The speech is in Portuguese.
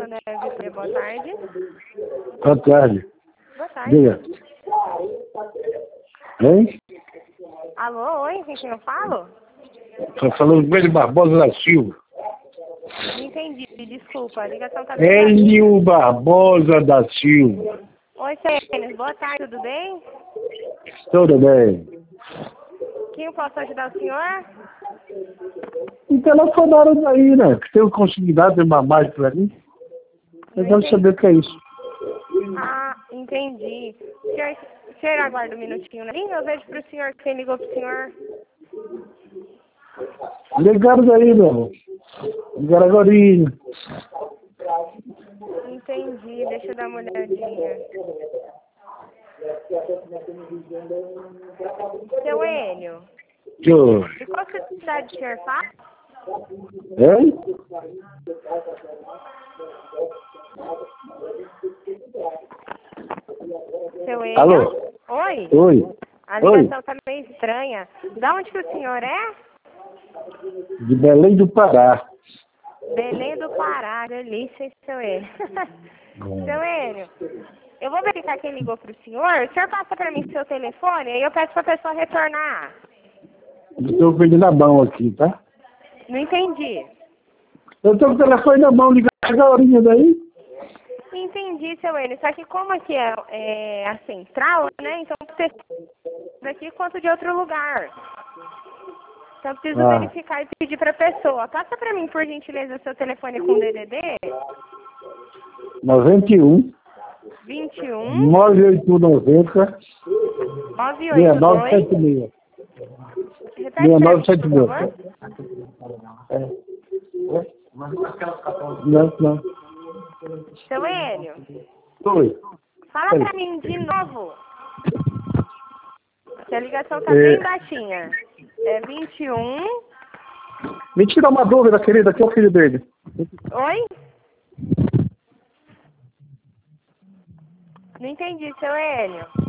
Neves, boa tarde. Boa tarde. Boa tarde. Diga. Hein? Alô, oi, com quem eu falo? Estou falando com ele, Barbosa da Silva. Não entendi, desculpa, a ligação tá bem. Hélio Barbosa da Silva. Oi, Sênis, boa tarde, tudo bem? Tudo bem. Quem eu posso ajudar o senhor? E telefonaram daí, né? Que tem um consignado de uma máquina ali. Eu quero saber o que é isso. Ah, entendi. O senhor aguarda um minutinho na linha? Eu vejo pro senhor quem ligou pro senhor. Ligaram daí, meu irmão. Ligaram agorinha. Entendi, deixa eu dar uma olhadinha. Seu Enio, Oi. de qual cidade o senhor fala? Hein? Seu Enio? Alô? Oi? Oi. A ligação tá meio estranha. Da onde que o senhor é? De Belém do Pará. Belém do Pará, delícia, hein, seu Enio? Seu Enio, eu vou verificar quem ligou pro senhor. O senhor passa pra mim seu telefone, aí eu peço pra pessoa retornar. Estou com ele na mão aqui, tá? Não entendi. Eu estou com o telefone na mão, ligaram agorinha daí. Entendi, seu Enio. Só que como aqui é a central, né? Então você daqui quanto de outro lugar. Então eu preciso verificar e pedir pra pessoa. Passa pra mim, por gentileza, seu telefone com DDD. 91 21 9890 982. 6976. Repete pra mim, por 6976. favor. Não. Seu Enio, Oi. fala pra mim de novo. Que a ligação tá bem baixinha. É 21. Me tira uma dúvida, querida, que é o filho dele. Oi? Não entendi, seu Enio.